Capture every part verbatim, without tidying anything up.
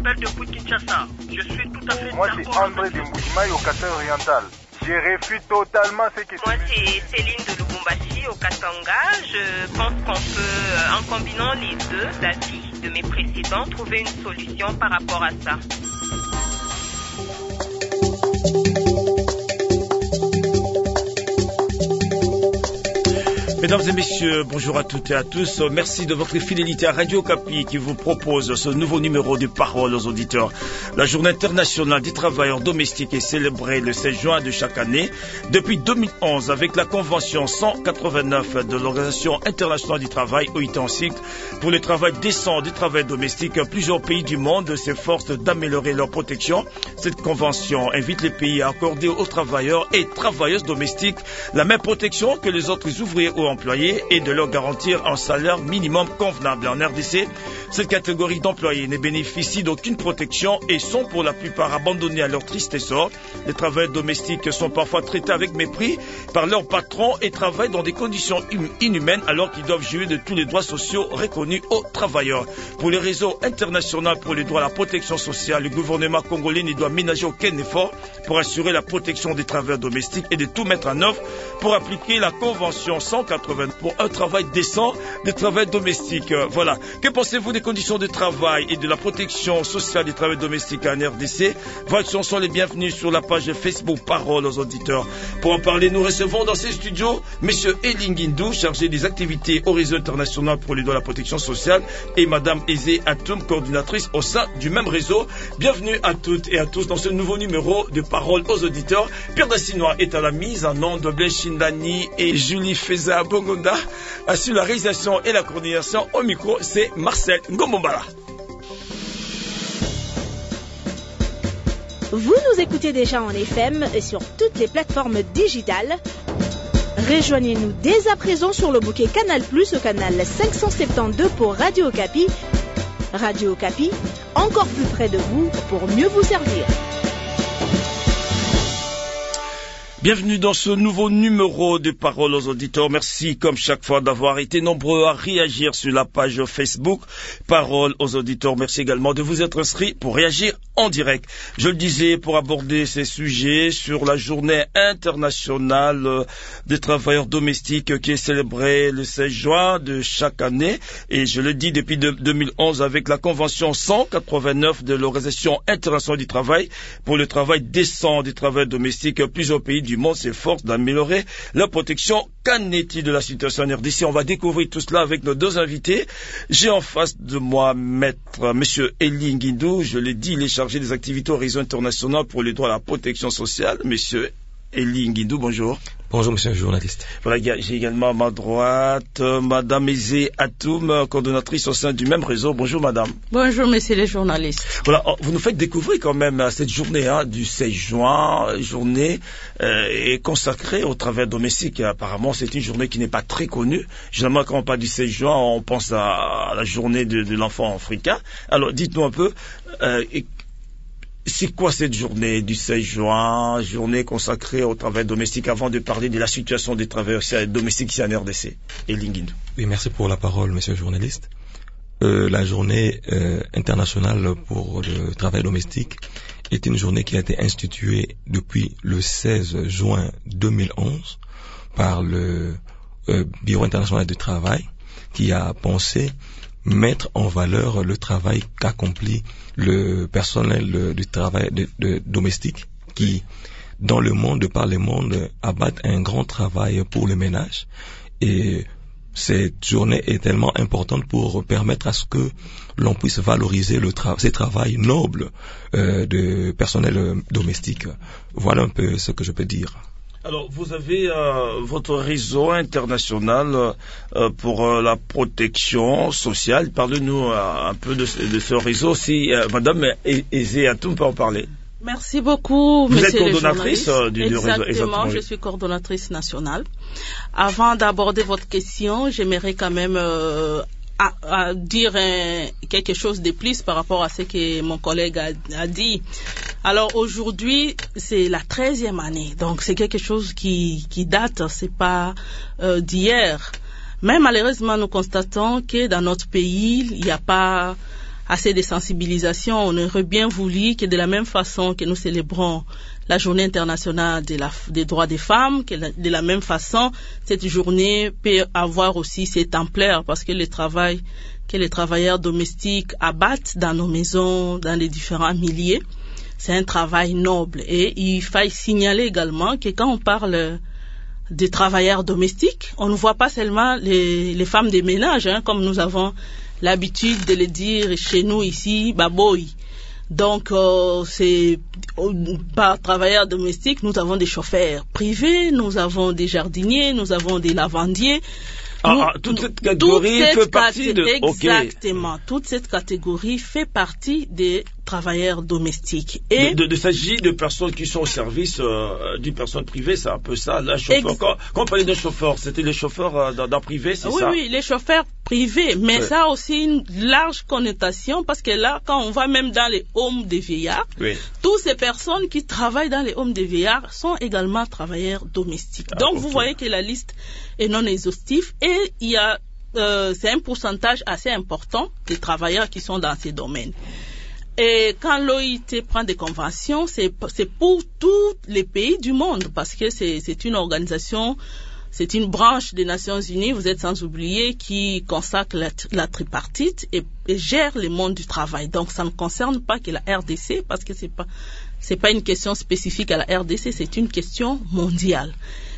appelle depuis Kinshasa. Je suis tout à fait Moi, d'accord. c'est André de Mboujimaï au Kasai oriental. Je refuse totalement ce que... Moi, c'est Céline de Lubumbashi au Katanga. Je pense qu'on peut, en combinant les deux avis de mes précédents, trouver une solution par rapport à ça. Mesdames et messieurs, bonjour à toutes et à tous. Merci de votre fidélité à Radio Okapi qui vous propose ce nouveau numéro de Parole aux auditeurs. La journée internationale des travailleurs domestiques est célébrée le seize juin de chaque année. Depuis deux mille onze, avec la convention cent quatre-vingt-neuf de l'Organisation internationale du travail, O I T en cycle, pour le travail décent du travail domestique, plusieurs pays du monde s'efforcent d'améliorer leur protection. Cette convention invite les pays à accorder aux travailleurs et travailleuses domestiques la même protection que les autres ouvriers ou employés et de leur garantir un salaire minimum convenable. En R D C, cette catégorie d'employés ne bénéficie d'aucune protection et sont pour la plupart abandonnés à leur triste sort. Les travailleurs domestiques sont parfois traités avec mépris par leurs patrons et travaillent dans des conditions inhumaines alors qu'ils doivent jouir de tous les droits sociaux reconnus aux travailleurs. Pour le réseau international pour les droits à la protection sociale, le gouvernement congolais ne doit ménager aucun effort pour assurer la protection des travailleurs domestiques et de tout mettre en œuvre pour appliquer la convention cent quatre-vingt pour un travail décent des travailleurs domestiques. Voilà. Que pensez-vous des conditions de travail et de la protection sociale des travailleurs domestiques en R D C? Vos actions sont les bienvenues sur la page Facebook Parole aux auditeurs. Pour en parler, nous recevons dans ces studios M. Elinguindou, chargé des activités au réseau international pour les droits à la protection sociale, et Mme Aizé Atoum, coordinatrice au sein du même réseau. Bienvenue à toutes et à tous dans ce nouveau numéro de Parole aux auditeurs. Pierre Dassinois est à la mise en nom de Blaise Chindani et Julie Feza Bongonda. Assure la réalisation et la coordination. Au micro, c'est Marcel Ngombombala. Vous nous écoutez déjà en F M et sur toutes les plateformes digitales. Rejoignez-nous dès à présent sur le bouquet Canal plus, au canal cinq cent soixante-douze pour Radio Okapi. Radio Okapi, encore plus près de vous pour mieux vous servir. Bienvenue dans ce nouveau numéro de Parole aux auditeurs. Merci comme chaque fois d'avoir été nombreux à réagir sur la page Facebook Parole aux auditeurs. Merci également de vous être inscrits pour réagir en direct. Je le disais, pour aborder ces sujets sur la journée internationale des travailleurs domestiques qui est célébrée le seize juin de chaque année. Et je le dis depuis deux mille onze avec la convention cent quatre-vingt-neuf de l'Organisation internationale du travail pour le travail décent des travailleurs domestiques. Plusieurs pays du monde s'efforce d'améliorer la protection. Qu'en est-il de la situation en R D C? On va découvrir tout cela avec nos deux invités. J'ai en face de moi maître Monsieur Elinguindou, je l'ai dit, il est chargé des activités au réseau international pour les droits à la protection sociale. Monsieur Elinguindou, bonjour. Bonjour, monsieur le journaliste. Voilà, j'ai également à ma droite euh, Madame Aizé Atoum, coordonnatrice au sein du même réseau. Bonjour, madame. Bonjour, monsieur le journaliste. Voilà, vous nous faites découvrir quand même cette journée hein, du seize juin, journée euh, est consacrée au travail domestique. Apparemment, c'est une journée qui n'est pas très connue. Généralement, quand on parle du seize juin, on pense à, à la journée de, de l'enfant africain. Alors, dites-nous un peu... Euh, et, c'est quoi cette journée du seize juin, journée consacrée au travail domestique, avant de parler de la situation des travailleurs domestiques ici en R D C? Elinguindou. Oui, merci pour la parole, monsieur le journaliste. Euh, la journée euh, internationale pour le travail domestique est une journée qui a été instituée depuis le seize juin deux mille onze par le euh, Bureau international du travail, qui a pensé mettre en valeur le travail qu'accomplit le personnel du travail de, de, domestique qui, dans le monde, de par le monde, abattent un grand travail pour le ménage. Et cette journée est tellement importante pour permettre à ce que l'on puisse valoriser le tra- ces travails nobles euh, de personnel domestique. Voilà un peu ce que je peux dire. Alors, vous avez euh, votre réseau international euh, pour euh, la protection sociale. Parlez-nous euh, un peu de, de ce réseau. Si euh, Madame Aizé Atoum peut en parler. Merci beaucoup, vous monsieur êtes coordonnatrice euh, du, du du réseau. Exactement, je suis coordonnatrice nationale. Avant d'aborder votre question, j'aimerais quand même euh, à, à dire euh, quelque chose de plus par rapport à ce que mon collègue a, a dit. Alors aujourd'hui, c'est la treizième année, donc c'est quelque chose qui, qui date, c'est pas euh, d'hier. Mais malheureusement, nous constatons que dans notre pays, il n'y a pas assez de sensibilisation. On aurait bien voulu que de la même façon que nous célébrons la journée internationale de la, des droits des femmes, que la, de la même façon, cette journée peut avoir aussi cette ampleur, parce que le travail que les travailleurs domestiques abattent dans nos maisons, dans les différents milieux, c'est un travail noble. Et il faut signaler également que quand on parle des travailleurs domestiques, on ne voit pas seulement les, les femmes des ménages, hein, comme nous avons l'habitude de le dire chez nous ici, baboy. Donc, euh, c'est par travailleurs domestiques, nous avons des chauffeurs privés, nous avons des jardiniers, nous avons des lavandiers. Ah, ah, toute cette catégorie toute cette fait partie de... Exactement. Okay. Toute cette catégorie fait partie des travailleurs domestiques. Et de, de, de s'agit de personnes qui sont au service euh, d'une personne privée, c'est un peu ça. Là, chauffeur. Ex- quand, quand on parlait de chauffeurs, c'était les chauffeurs euh, dans, dans privé, c'est oui, ça? Oui, oui, les chauffeurs privés. Mais ouais. Ça a aussi une large connotation, parce que là, quand on va même dans les homes des vieillards, oui. Toutes ces personnes qui travaillent dans les homes des vieillards sont également travailleurs domestiques. Ah, Donc, okay. Vous voyez que la liste est non exhaustive, et il y a, euh, c'est un pourcentage assez important des travailleurs qui sont dans ces domaines. Et quand l'O I T prend des conventions, c'est, c'est pour tous les pays du monde, parce que c'est, c'est une organisation, c'est une branche des Nations Unies, vous êtes sans oublier, qui consacre la, la tripartite et, et gère le monde du travail. Donc ça ne concerne pas que la R D C, parce que c'est pas, c'est pas une question spécifique à la R D C, c'est une question mondiale.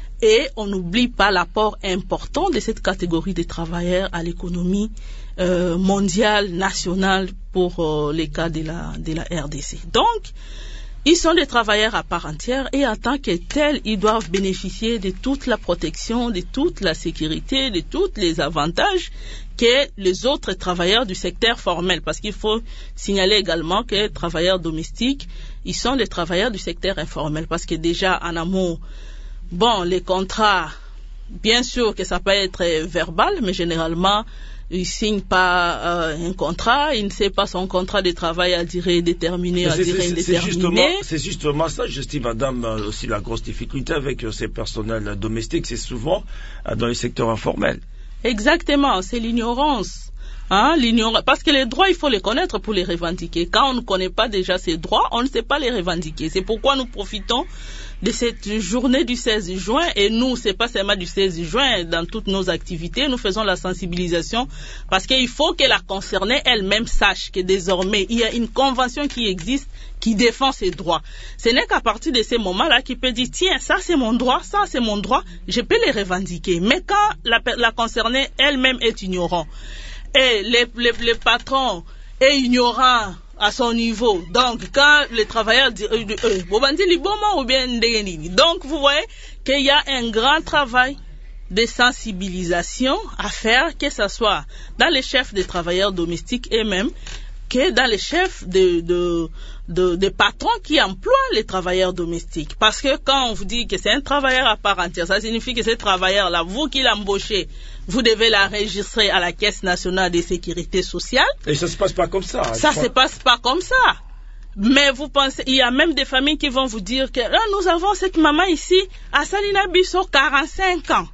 Et on n'oublie pas l'apport important de cette catégorie de travailleurs à l'économie euh, mondiale, nationale, pour euh, les cas de la, de la R D C. Donc, ils sont des travailleurs à part entière, et en tant que tels, ils doivent bénéficier de toute la protection, de toute la sécurité, de tous les avantages que les autres travailleurs du secteur formel. Parce qu'il faut signaler également que les travailleurs domestiques, ils sont des travailleurs du secteur informel. Parce que déjà, en amont, bon, les contrats, bien sûr que ça peut être verbal, mais généralement, il ne signe pas euh, un contrat, il ne sait pas son contrat de travail à durée déterminée, à durée indéterminée. C'est justement, c'est justement ça, j'estime, madame, aussi la grosse difficulté avec euh, ces personnels domestiques, c'est souvent euh, dans les secteurs informels. Exactement, c'est l'ignorance. Hein, l'ignorance. Parce que les droits, il faut les connaître pour les revendiquer. Quand on ne connaît pas déjà ces droits, on ne sait pas les revendiquer. C'est pourquoi nous profitons de cette journée du seize juin, et nous, c'est pas seulement du seize juin, dans toutes nos activités, nous faisons la sensibilisation, parce qu'il faut que la concernée elle-même sache que désormais, il y a une convention qui existe, qui défend ses droits. Ce n'est qu'à partir de ces moments-là qu'il peut dire, tiens, ça c'est mon droit, ça c'est mon droit, je peux les revendiquer. Mais quand la, la concernée elle-même est ignorante, et les, les, les patrons est ignorant à son niveau. Donc, quand les travailleurs disent, euh, euh, ou bien, donc, vous voyez qu'il y a un grand travail de sensibilisation à faire, que ce soit dans les chefs des travailleurs domestiques et même que dans les chefs de, de, de, de patrons qui emploient les travailleurs domestiques. Parce que quand on vous dit que c'est un travailleur à part entière, ça signifie que ce travailleur-là, vous qui l'embauchez, vous devez l'enregistrer à la Caisse nationale de sécurité sociale. Et ça se passe pas comme ça. Ça se passe pas comme ça. Mais vous pensez, il y a même des familles qui vont vous dire que là, nous avons cette maman ici, à Salina Bisso, quarante-cinq ans.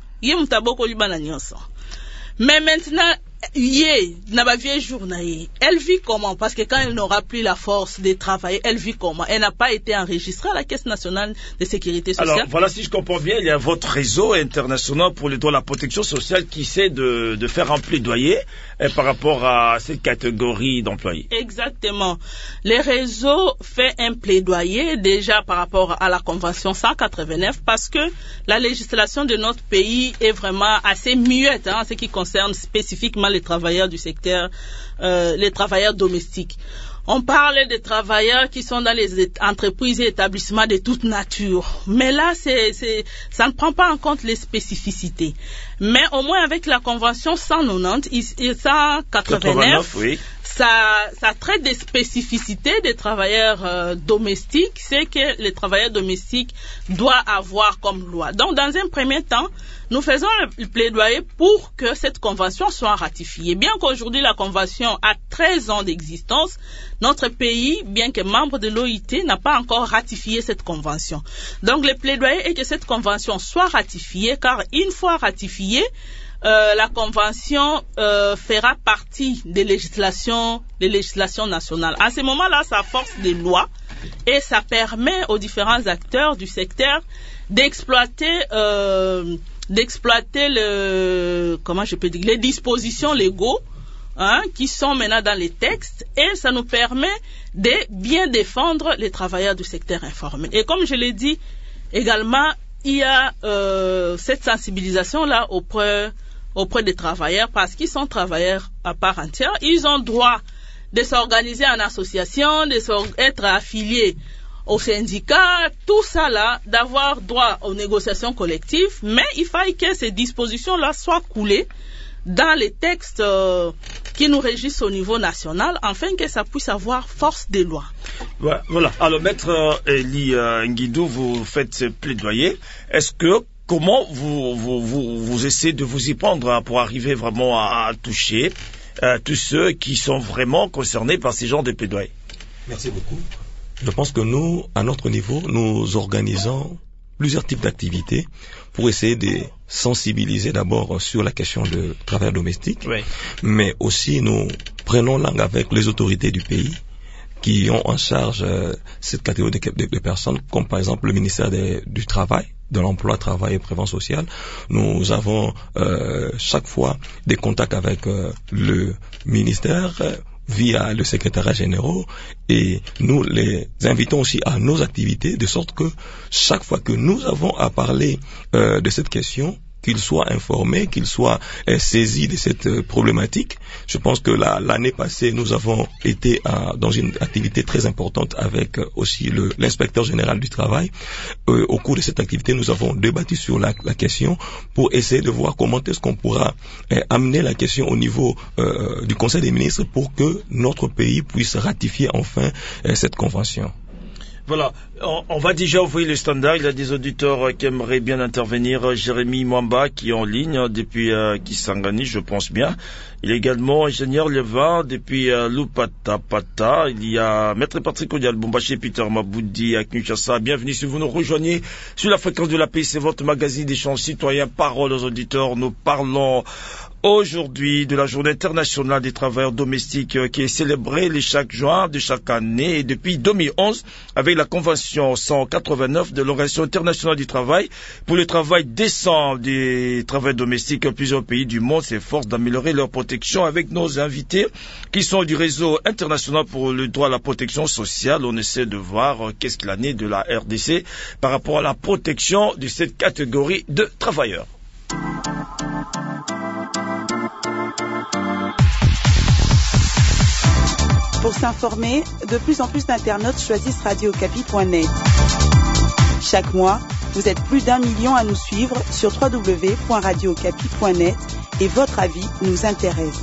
Mais maintenant, elle vit comment? Parce que quand elle n'aura plus la force de travailler, elle vit comment? Elle n'a pas été enregistrée à la Caisse nationale de sécurité sociale. Alors voilà, si je comprends bien, il y a votre réseau international pour les droits de la protection sociale qui essaie de, de faire un plaidoyer eh, par rapport à cette catégorie d'employés. Exactement. Le réseau fait un plaidoyer déjà par rapport à la Convention cent quatre-vingt-neuf, parce que la législation de notre pays est vraiment assez muette hein, en ce qui concerne spécifiquement les travailleurs du secteur, euh, les travailleurs domestiques. On parle des travailleurs qui sont dans les entreprises et établissements de toute nature. Mais là, c'est, c'est, ça ne prend pas en compte les spécificités. Mais au moins avec la Convention cent quatre-vingt-dix et cent quatre-vingt-neuf, oui. ça, ça traite des spécificités des travailleurs euh, domestiques. C'est que les travailleurs domestiques doivent avoir comme loi. Donc, dans un premier temps, nous faisons le plaidoyer pour que cette convention soit ratifiée. Bien qu'aujourd'hui la convention a treize ans d'existence, notre pays, bien que membre de l'O I T, n'a pas encore ratifié cette convention. Donc le plaidoyer est que cette convention soit ratifiée, car une fois ratifiée, euh, la convention euh, fera partie des législations, des législations nationales. À ce moment-là, ça force des lois et ça permet aux différents acteurs du secteur d'exploiter, euh, d'exploiter le, comment je peux dire, les dispositions légaux, hein, qui sont maintenant dans les textes, et ça nous permet de bien défendre les travailleurs du secteur informel. Et comme je l'ai dit également, il y a euh, cette sensibilisation-là auprès, auprès des travailleurs, parce qu'ils sont travailleurs à part entière. Ils ont droit de s'organiser en association, d'être affiliés aux syndicats, tout ça là, d'avoir droit aux négociations collectives, mais il faille que ces dispositions-là soient coulées dans les textes euh, qui nous régissent au niveau national, afin que ça puisse avoir force des lois. Voilà. Alors, Maître euh, Elie euh, Nguidou, vous faites ce plaidoyer. Est-ce que, comment vous, vous, vous, vous essayez de vous y prendre, hein, pour arriver vraiment à, à toucher euh, tous ceux qui sont vraiment concernés par ces genres de plaidoyer? Merci beaucoup. Je pense que nous, à notre niveau, nous organisons plusieurs types d'activités pour essayer de sensibiliser d'abord sur la question de travail domestique, oui. Mais aussi nous prenons langue avec les autorités du pays qui ont en charge euh, cette catégorie de, de, de personnes, comme par exemple le ministère de, du Travail, de l'Emploi, Travail et Prévention sociale. Nous avons euh, chaque fois des contacts avec euh, le ministère, euh, via le secrétariat général, et nous les invitons aussi à nos activités, de sorte que chaque fois que nous avons à parler euh, de cette question, qu'ils soient informés, qu'ils soient euh, saisis de cette euh, problématique. Je pense que la, l'année passée, nous avons été à, dans une activité très importante avec euh, aussi le, l'inspecteur général du travail. Euh, au cours de cette activité, nous avons débattu sur la, la question pour essayer de voir comment est-ce qu'on pourra euh, amener la question au niveau euh, du Conseil des ministres pour que notre pays puisse ratifier enfin euh, cette convention. Voilà, on, on va déjà ouvrir le standard. Il y a des auditeurs qui aimeraient bien intervenir. Jérémy Mwamba qui est en ligne depuis euh, Kisangani, je pense bien. Il est également ingénieur Levin depuis euh, Lupatapata. Il y a Maître Patrick Odial Bombaché, Peter Maboudi à Kinshasa. Bienvenue si vous nous rejoignez sur la fréquence de la paix. C'est votre magazine d'échange citoyen. Parole aux auditeurs. Nous parlons aujourd'hui de la journée internationale des travailleurs domestiques qui est célébrée le chaque juin de chaque année et depuis deux mille onze avec la convention cent quatre-vingt-neuf de l'Organisation internationale du travail pour le travail décent des travailleurs domestiques. Plusieurs pays du monde s'efforcent d'améliorer leur protection. Avec nos invités qui sont du réseau international pour le droit à la protection sociale, on essaie de voir qu'est-ce qu'il en est de la R D C par rapport à la protection de cette catégorie de travailleurs. Pour s'informer, de plus en plus d'internautes choisissent radio okapi point net. Chaque mois, vous êtes plus d'un million à nous suivre sur w w w point radio okapi point net et votre avis nous intéresse.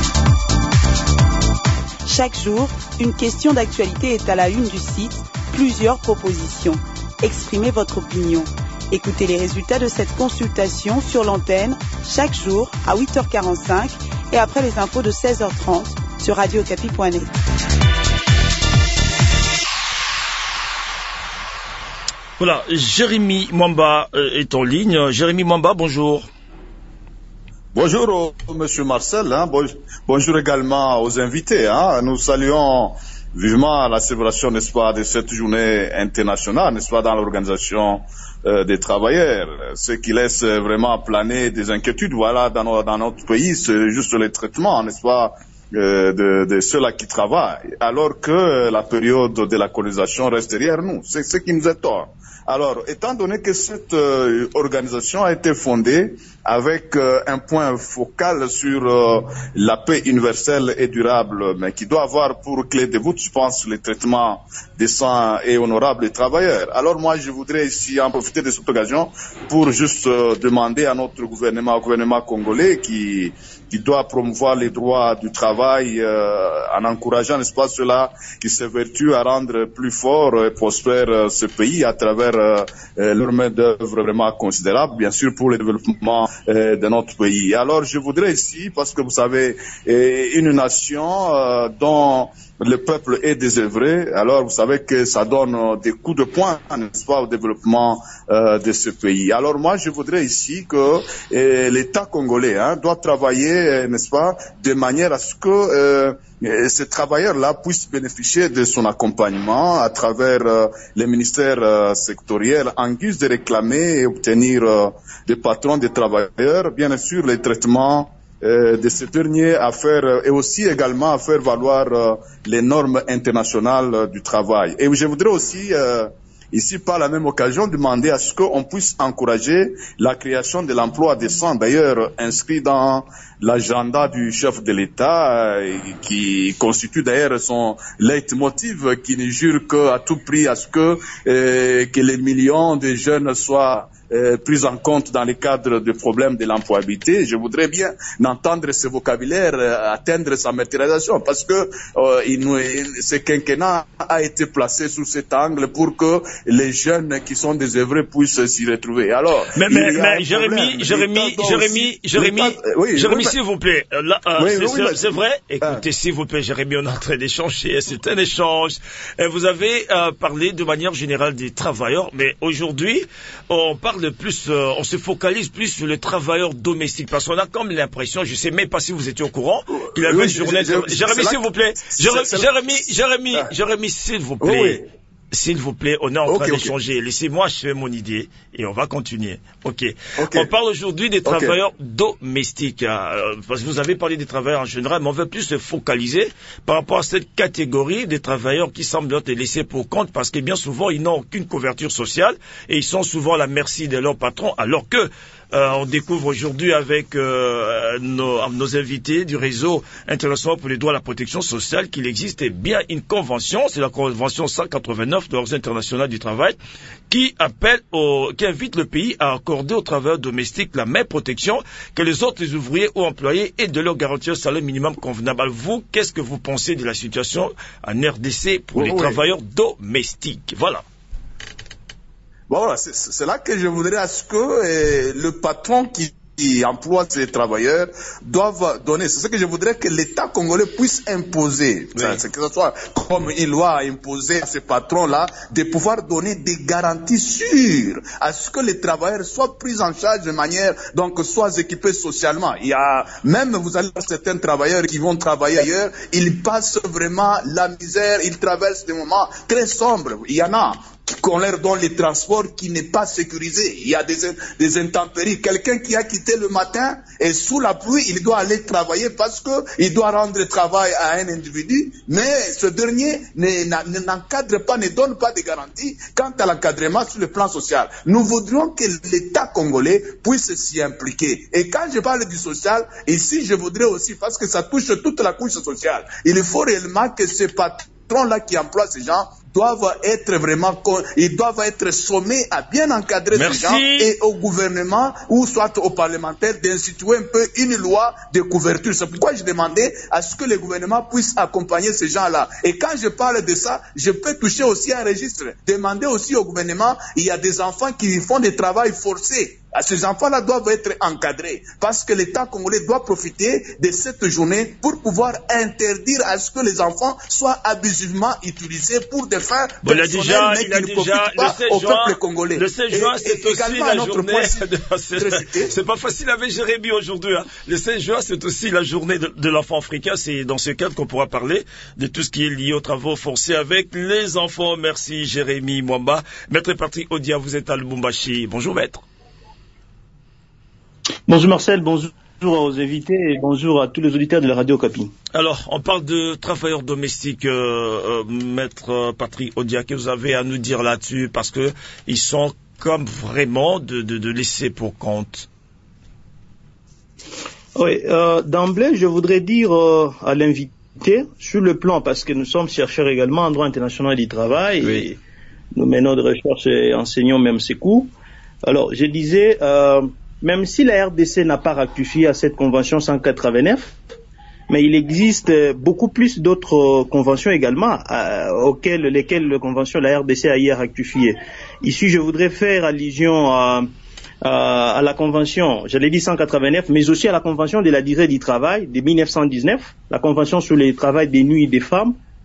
Chaque jour, une question d'actualité est à la une du site, plusieurs propositions. Exprimez votre opinion. Écoutez les résultats de cette consultation sur l'antenne chaque jour à huit heures quarante-cinq et après les infos de seize heures trente sur radio okapi point net. Voilà, Jérémy Mwamba est en ligne. Jérémy Mwamba, bonjour. Bonjour, monsieur Marcel. Hein. Bonjour également aux invités. Hein. Nous saluons vivement la célébration, n'est-ce pas, de cette journée internationale, n'est-ce pas, dans l'organisation euh, des travailleurs. Ce qui laisse vraiment planer des inquiétudes, voilà, dans, nos, dans notre pays, c'est juste le traitement, n'est-ce pas, euh, de, de ceux-là qui travaillent, alors que la période de la colonisation reste derrière nous. C'est ce qui nous est tort. Alors, étant donné que cette euh, organisation a été fondée avec euh, un point focal sur euh, la paix universelle et durable, mais qui doit avoir pour clé de voûte, je pense, le traitement décent et honorable des travailleurs. Alors moi, je voudrais ici en profiter de cette occasion pour juste euh, demander à notre gouvernement, au gouvernement congolais, qui qui doit promouvoir les droits du travail euh, en encourageant, n'est-ce pas, ceux-là qui s'évertuent à rendre plus fort et prospère euh, ce pays à travers euh, euh, leur main-d'œuvre vraiment considérable, bien sûr, pour le développement euh, de notre pays. Alors, je voudrais ici, parce que vous savez, euh, une nation euh, dont le peuple est désœuvré, alors vous savez que ça donne des coups de poing, n'est-ce pas, au développement euh, de ce pays. Alors moi, je voudrais ici que euh, l'État congolais hein, doit travailler, n'est-ce pas, de manière à ce que euh, ces travailleurs-là puissent bénéficier de son accompagnement à travers euh, les ministères euh, sectoriels en guise de réclamer et obtenir euh, des patrons des travailleurs, bien sûr, les traitements Euh, de ces derniers à faire euh, et aussi également à faire valoir euh, les normes internationales euh, du travail. Et je voudrais aussi euh, ici par la même occasion demander à ce qu'on puisse encourager la création de l'emploi décent, d'ailleurs inscrit dans l'agenda du chef de l'État euh, qui constitue d'ailleurs son leitmotiv qui ne jure qu'à tout prix à ce que, euh, que les millions de jeunes soient Euh, prise en compte dans le cadre du problème de l'employabilité. Je voudrais bien entendre ce vocabulaire euh, atteindre sa matérialisation parce que euh, il nous, ce quinquennat a été placé sous cet angle pour que les jeunes qui sont désœuvrés puissent s'y retrouver. Alors, mais, mais, mais Jérémy, Jérémy, Jérémy, Jérémy, oui, Jérémy, oui, s'il vous plaît, là, euh, oui, c'est, oui, c'est vrai. Écoutez, ah. s'il vous plaît, Jérémy, on est en train d'échanger. C'est un échange. Et vous avez euh, parlé de manière générale des travailleurs, mais aujourd'hui, on parle de plus, euh, on se focalise plus sur les travailleurs domestiques parce qu'on a comme l'impression, je sais même pas si vous étiez au courant, qu'il y avait oui, une journée. Je, je, Jérémy, s'il vous plaît, Jérémy, Jérémy, Jérémy, ah. Jérémy, s'il vous plaît. Oui, oui. S'il vous plaît, on est en okay, train d'échanger. Okay. Laissez-moi achever mon idée et on va continuer. Ok. okay. On parle aujourd'hui des travailleurs okay. domestiques. Euh, parce que vous avez parlé des travailleurs en général, mais on veut plus se focaliser par rapport à cette catégorie des travailleurs qui semblent être laissés pour compte parce que bien souvent, ils n'ont aucune couverture sociale et ils sont souvent à la merci de leur patron alors que Euh, on découvre aujourd'hui avec euh, nos, nos invités du réseau international pour les droits à la protection sociale qu'il existe bien une convention, c'est la convention cent quatre-vingt-neuf de l'Organisation internationale du travail, qui appelle au, qui invite le pays à accorder aux travailleurs domestiques la même protection que les autres ouvriers ou employés et de leur garantir un salaire minimum convenable. Alors vous, qu'est-ce que vous pensez de la situation en R D C pour oui, les oui. travailleurs domestiques? Voilà. Bon, voilà, c'est, c'est là que je voudrais à ce que euh, le patron qui, qui emploie ces travailleurs doive donner. C'est ce que je voudrais que l'État congolais puisse imposer. Oui. C'est que ce soit comme une loi imposée à ces patrons-là, de pouvoir donner des garanties sûres à ce que les travailleurs soient pris en charge de manière, donc, soient équipés socialement. Il y a, même, vous allez voir certains travailleurs qui vont travailler ailleurs, ils passent vraiment la misère, ils traversent des moments très sombres. Il y en a qu'on leur donne les transports qui n'est pas sécurisé. Il y a des, des intempéries. Quelqu'un qui a quitté le matin et sous la pluie, il doit aller travailler parce que il doit rendre le travail à un individu, mais ce dernier ne, n'encadre pas, ne donne pas de garantie quant à l'encadrement sur le plan social. Nous voudrions que l'État congolais puisse s'y impliquer. Et quand je parle du social, ici je voudrais aussi, parce que ça touche toute la couche sociale, il faut réellement que ces patrons-là qui emploient ces gens doivent être vraiment, ils doivent être sommés à bien encadrer Merci. ces gens et au gouvernement ou soit aux parlementaires d'instituer un peu une loi de couverture. C'est pourquoi je demandais à ce que le gouvernement puisse accompagner ces gens-là. Et quand je parle de ça, je peux toucher aussi un registre. Demander aussi au gouvernement, il y a des enfants qui font des travaux forcés. Ces enfants-là doivent être encadrés parce que l'État congolais doit profiter de cette journée pour pouvoir interdire à ce que les enfants soient abusivement utilisés pour des fins bon, personnelles, mais qui ne profitent pas au peuple congolais. Le seize juin, c'est et, aussi la journée... C'est, c'est pas facile avec Jérémy aujourd'hui. Hein. Le seize juin, c'est aussi la journée de, de l'enfant africain. C'est dans ce cadre qu'on pourra parler de tout ce qui est lié aux travaux forcés avec les enfants. Merci Jérémy Mwamba. Maître Patrick Odia, vous êtes à Lubumbashi. Bonjour maître. Bonjour Marcel, bonjour aux invités et bonjour à tous les auditeurs de la Radio Okapi. Alors, on parle de travailleurs domestiques, euh, euh, maître Patrick Odia, que vous avez à nous dire là-dessus, parce que ils sont comme vraiment de, de, de laisser pour compte. Oui, euh, d'emblée, je voudrais dire euh, à l'invité, sur le plan, parce que nous sommes chercheurs également en droit international du travail, oui. et nous menons des recherches et enseignons même ces cours. Alors, je disais... Euh, Même si la R D C n'a pas ratifié à cette convention cent quatre-vingt-neuf, mais il existe beaucoup plus d'autres conventions également euh, auxquelles lesquelles la convention de la R D C a hier ratifié. Ici, je voudrais faire allusion à, à, à la convention, je l'ai dit cent quatre-vingt-neuf, mais aussi à la convention de la durée du travail de mille neuf cent dix-neuf, la convention sur le travail des nuits et des femmes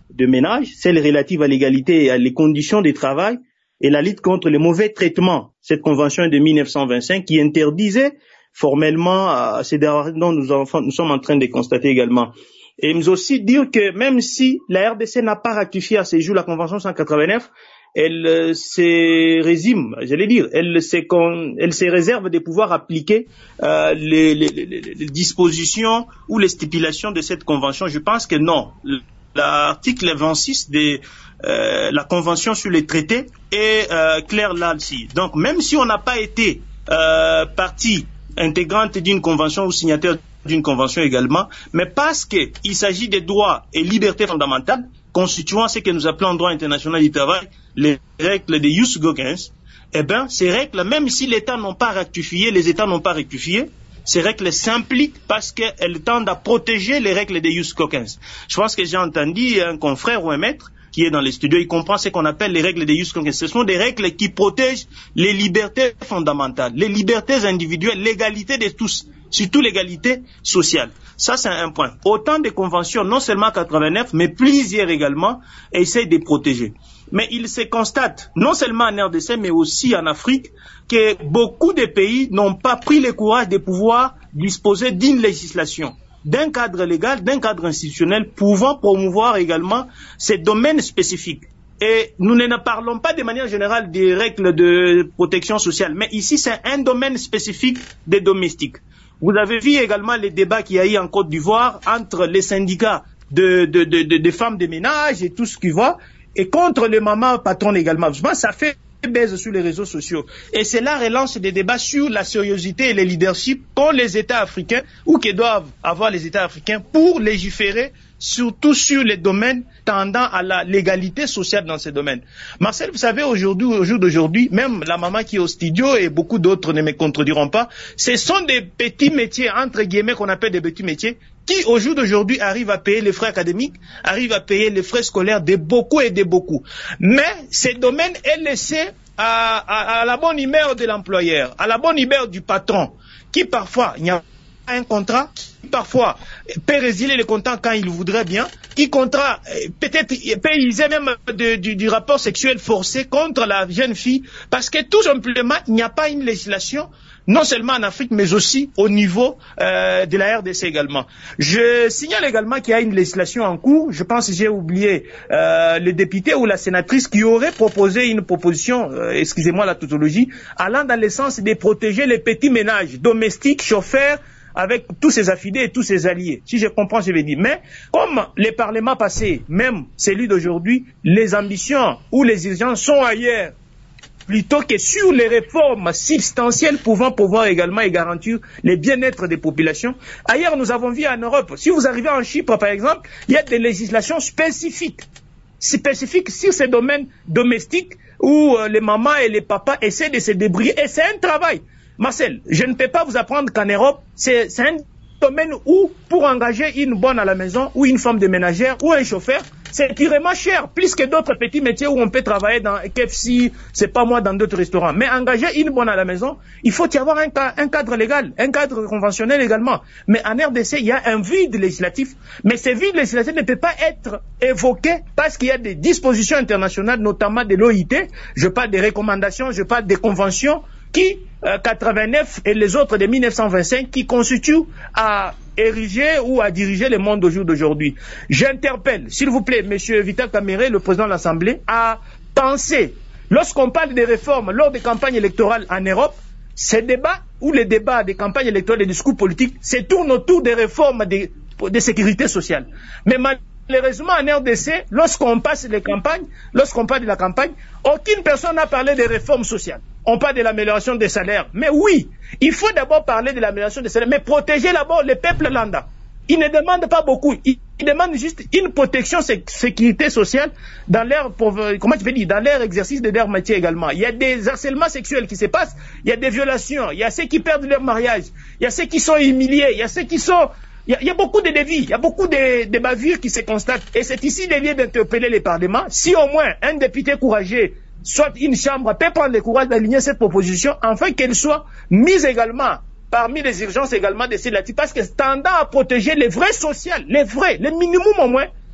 de ménage, celle relative à l'égalité et à les conditions de travail, et la lutte contre les mauvais traitements. Cette convention est de mille neuf cent vingt-cinq qui interdisait formellement, euh, c'est dont nous, en, nous sommes en train de constater également. Et mais aussi dire que même si la R D C n'a pas ratifié à ce jour la convention cent quatre-vingt-neuf, elle euh, se résume, j'allais dire, elle se, elle se réserve de pouvoir appliquer euh, les, les, les, les dispositions ou les stipulations de cette convention. Je pense que non. L'article vingt-six de euh, la convention sur les traités est euh, clair là-dessus. Donc même si on n'a pas été euh, partie intégrante d'une convention ou signataire d'une convention également, mais parce qu'il s'agit des droits et libertés fondamentales constituant ce que nous appelons en droit international du travail les règles de Jus Cogens, eh bien, ces règles, même si l'État n'ont pas rectifié, les États n'ont pas rectifié, ces règles s'impliquent parce qu'elles tendent à protéger les règles de Jus Cogens. Je pense que j'ai entendu un confrère ou un maître qui est dans les studios, il comprend ce qu'on appelle les règles de Jus Cogens. Ce sont des règles qui protègent les libertés fondamentales, les libertés individuelles, l'égalité de tous, surtout l'égalité sociale. Ça, c'est un point. Autant de conventions, non seulement quatre-vingt-neuf, mais plusieurs également, essayent de protéger. Mais il se constate, non seulement en R D C, mais aussi en Afrique, que beaucoup de pays n'ont pas pris le courage de pouvoir disposer d'une législation, d'un cadre légal, d'un cadre institutionnel pouvant promouvoir également ces domaines spécifiques. Et nous ne parlons pas de manière générale des règles de protection sociale, mais ici c'est un domaine spécifique des domestiques. Vous avez vu également les débats qu'il y a eu en Côte d'Ivoire entre les syndicats de, de, de, de, de femmes de ménage et tout ce qui va, et contre les mamans patrons également. Ça fait baisse sur les réseaux sociaux. Et c'est là relance des débats sur la sérieuxité et le leadership qu'ont les États africains ou que doivent avoir les États africains pour légiférer surtout sur les domaines tendant à la légalité sociale dans ces domaines. Marcel, vous savez, aujourd'hui, au jour d'aujourd'hui, même la maman qui est au studio et beaucoup d'autres ne me contrediront pas, ce sont des petits métiers, entre guillemets, qu'on appelle des petits métiers, qui, au jour d'aujourd'hui, arrivent à payer les frais académiques, arrivent à payer les frais scolaires de beaucoup et de beaucoup. Mais ces domaines est laissé à, à, à la bonne humeur de l'employeur, à la bonne humeur du patron, qui parfois, il n'y a pas un contrat, qui parfois peut résilier le contrat quand il voudrait bien, qui contrat, peut-être peut user même de, du, du rapport sexuel forcé contre la jeune fille, parce que tout simplement, il n'y a pas une législation, non seulement en Afrique, mais aussi au niveau euh, de la R D C également. Je signale également qu'il y a une législation en cours. Je pense que j'ai oublié euh, le député ou la sénatrice qui aurait proposé une proposition, euh, excusez-moi la tautologie, allant dans le sens de protéger les petits ménages domestiques, chauffeurs, avec tous ses affidés et tous ses alliés. Si je comprends, je vais dire. Mais comme les parlements passés, même celui d'aujourd'hui, les ambitions ou les exigences sont ailleurs, plutôt que sur les réformes substantielles pouvant pouvoir également garantir le bien-être des populations. Ailleurs, nous avons vu en Europe, si vous arrivez en Chypre, par exemple, il y a des législations spécifiques, spécifiques sur ces domaines domestiques où euh, les mamans et les papas essaient de se débrouiller. Et c'est un travail. Marcel, je ne peux pas vous apprendre qu'en Europe, c'est un domaine où, pour engager une bonne à la maison, ou une femme de ménagère, ou un chauffeur, c'est vraiment cher, plus que d'autres petits métiers où on peut travailler dans K F C, c'est pas moi, dans d'autres restaurants. Mais engager une bonne à la maison, il faut y avoir un, un cadre légal, un cadre conventionnel également. Mais en R D C, il y a un vide législatif. Mais ce vide législatif ne peut pas être évoqué parce qu'il y a des dispositions internationales, notamment de l'O I T. Je parle des recommandations, je parle des conventions qui, euh, quatre-vingt-neuf et les autres de mille neuf cent vingt-cinq, qui constituent à ériger ou à diriger le monde au jour d'aujourd'hui. J'interpelle, s'il vous plaît, Monsieur Vital Kamerhe, le président de l'Assemblée, à penser, lorsqu'on parle des réformes lors des campagnes électorales en Europe, ces débats ou les débats des campagnes électorales, des discours politiques, se tournent autour des réformes de, de sécurité sociale. Mais malheureusement, en R D C, lorsqu'on passe les campagnes, lorsqu'on parle de la campagne, aucune personne n'a parlé des réformes sociales. On parle de l'amélioration des salaires. Mais oui, il faut d'abord parler de l'amélioration des salaires, mais protéger d'abord le peuple lambda. Ils ne demandent pas beaucoup. Ils, ils demandent juste une protection sécurité sociale dans leur, comment je vais dire, dans leur exercice de leur métier également. Il y a des harcèlements sexuels qui se passent, il y a des violations, il y a ceux qui perdent leur mariage, il y a ceux qui sont humiliés, il y a ceux qui sont... Il y, a, il y a beaucoup de dévis, il y a beaucoup de, de bavures qui se constatent. Et c'est ici le lieu d'interpeller les parlements. Si au moins un député courageux, soit une chambre, peut prendre le courage d'aligner cette proposition, afin qu'elle soit mise également parmi les urgences également de ces latives, parce que c'est tendant à protéger les vrais sociaux, les vrais, les minimums au moins,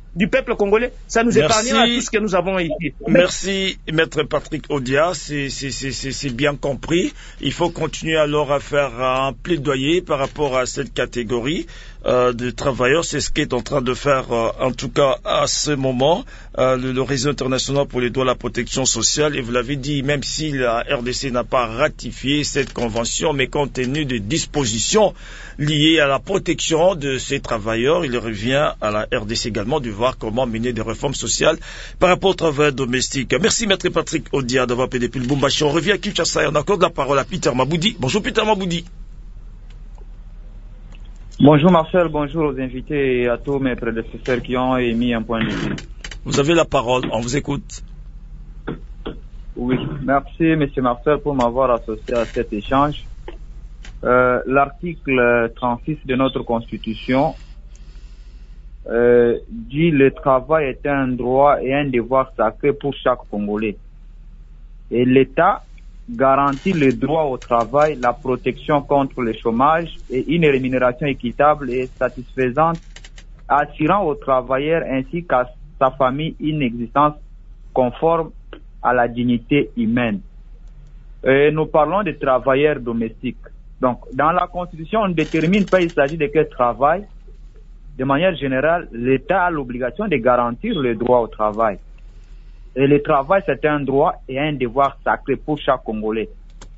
du peuple congolais. Ça nous épargnera tout ce que nous avons ici. Merci, Maître Patrick Odia. C'est bien compris. Il faut continuer alors à faire un plaidoyer par rapport à cette catégorie euh, de travailleurs. C'est ce qu'est en train de faire, euh, en tout cas à ce moment, euh, le, le réseau international pour les droits de la protection sociale. Et vous l'avez dit, même si la R D C n'a pas ratifié cette convention, mais compte tenu des dispositions liées à la protection de ces travailleurs, il revient à la R D C également de voir comment mener des réformes sociales par rapport au travail domestique. Merci Maître Patrick Odia d'avoir payé depuis le Bumbashi. On revient à Kinshasa et on accorde la parole à Peter Maboudi. Bonjour Peter Maboudi. Bonjour Marcel, bonjour aux invités et à tous mes prédécesseurs qui ont émis un point de vue. Vous avez la parole, on vous écoute. Oui, merci Monsieur Marcel pour m'avoir associé à cet échange. Euh, L'article trente-six de notre Constitution euh, dit le travail est un droit et un devoir sacré pour chaque Congolais. Et l'État garantit le droit au travail, la protection contre le chômage et une rémunération équitable et satisfaisante, assurant aux travailleurs ainsi qu'à sa famille une existence conforme à la dignité humaine. Et nous parlons de travailleurs domestiques. Donc, dans la Constitution, on ne détermine pas il s'agit de quel travail. De manière générale, l'État a l'obligation de garantir le droit au travail. Et le travail, c'est un droit et un devoir sacré pour chaque Congolais.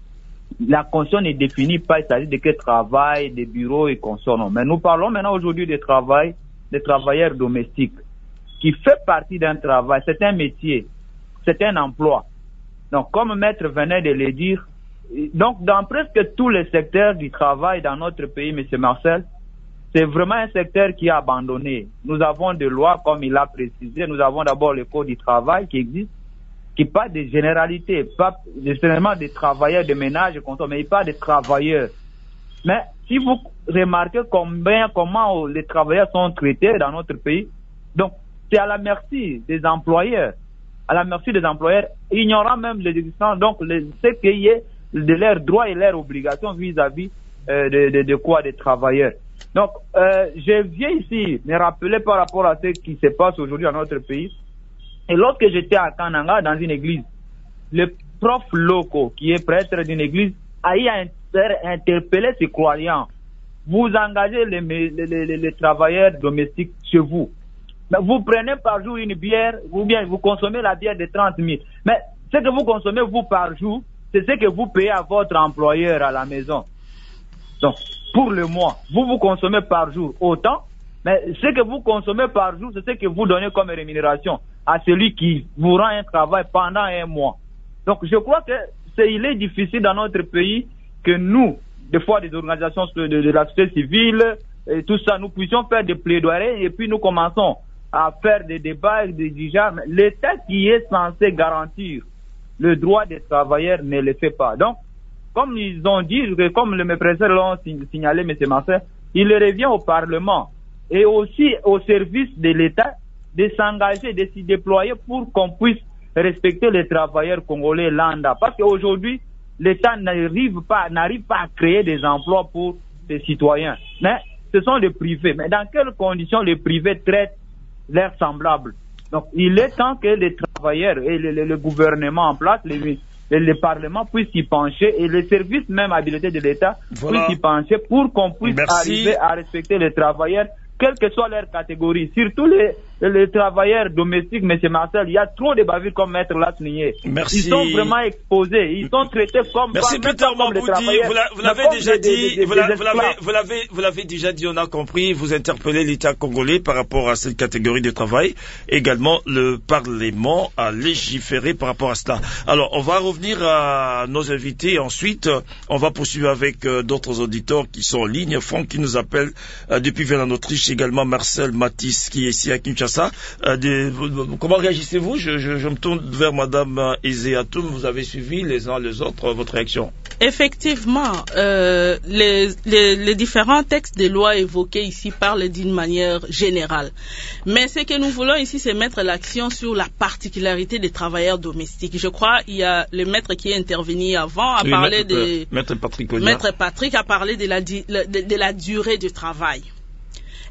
La Constitution ne définit pas il s'agit de quel travail, des bureaux et consorts. Non. Mais nous parlons maintenant aujourd'hui de travail, des travailleurs domestiques, qui fait partie d'un travail. C'est un métier, c'est un emploi. Donc, comme Maître venait de le dire, donc dans presque tous les secteurs du travail dans notre pays, M. Marcel, c'est vraiment un secteur qui est abandonné. Nous avons des lois, comme il l'a précisé. Nous avons d'abord le code du travail qui existe, qui parle de généralité, pas nécessairement des travailleurs de ménage, mais il parle des travailleurs. Mais si vous remarquez combien, comment les travailleurs sont traités dans notre pays, donc c'est à la merci des employeurs, à la merci des employeurs, ignorant même les existences, donc les, ce qui est de leurs droits et leurs obligations vis-à-vis euh, de, de, de quoi des travailleurs. Donc, euh, je viens ici me rappeler par rapport à ce qui se passe aujourd'hui dans notre pays. Et lorsque j'étais à Kananga, dans une église, le prof local, qui est prêtre d'une église, a eu à interpeller ses croyants. Vous engagez les, les, les, les travailleurs domestiques chez vous. Mais vous prenez par jour une bière, ou bien vous consommez la bière de trente mille. Mais ce que vous consommez, vous, par jour, c'est ce que vous payez à votre employeur à la maison. Donc, pour le mois, vous vous consommez par jour autant, mais ce que vous consommez par jour, c'est ce que vous donnez comme rémunération à celui qui vous rend un travail pendant un mois. Donc, je crois que c'est, il est difficile dans notre pays que nous, des fois des organisations de, de, de la société civile, et tout ça, nous puissions faire des plaidoiries et puis nous commençons à faire des débats, des déjà, l'État qui est censé garantir le droit des travailleurs ne le fait pas. Donc, comme ils ont dit, comme le mes prédécesseurs l'ont signalé, M. Marcel, il revient au Parlement et aussi au service de l'État de s'engager, de s'y déployer pour qu'on puisse respecter les travailleurs congolais lambda. Parce qu'aujourd'hui, l'État n'arrive pas, n'arrive pas à créer des emplois pour ses citoyens. Mais ce sont les privés. Mais dans quelles conditions les privés traitent leurs semblables? Donc, il est temps que les travailleurs et le, le, le gouvernement en place, les, le, le Parlement puissent s'y pencher et les services même habilités de l'État voilà. puissent s'y pencher pour qu'on puisse Merci. arriver à respecter les travailleurs, quelle que soit leur catégorie. Surtout les, les travailleurs domestiques, M. Marcel, il y a trop de bavures comme Maître l'a souligné. Merci. Ils sont vraiment exposés. Ils sont traités comme... Merci Peter Maboudi. Vous l'avez déjà dit, vous l'avez, vous l'avez déjà dit, on a compris. Vous interpellez l'État congolais par rapport à cette catégorie de travail. Également, le Parlement a légiféré par rapport à cela. Alors, on va revenir à nos invités. Ensuite, on va poursuivre avec euh, d'autres auditeurs qui sont en ligne. Franck qui nous appelle euh, depuis Vienna, en Autriche. Également Marcel Matisse qui est ici à Kinshasa. Euh, de, comment réagissez-vous? je, je, je me tourne vers Madame Ezéatoum. Vous avez suivi les uns les autres euh, votre réaction? Effectivement, euh, les, les, les différents textes de loi évoqués ici parlent d'une manière générale. Mais ce que nous voulons ici, c'est mettre l'accent sur la particularité des travailleurs domestiques. Je crois il y a le maître qui est intervenu avant a oui, parlé maître, de... Maître Patrick Maître Patrick a parlé de la, de, de la durée du travail.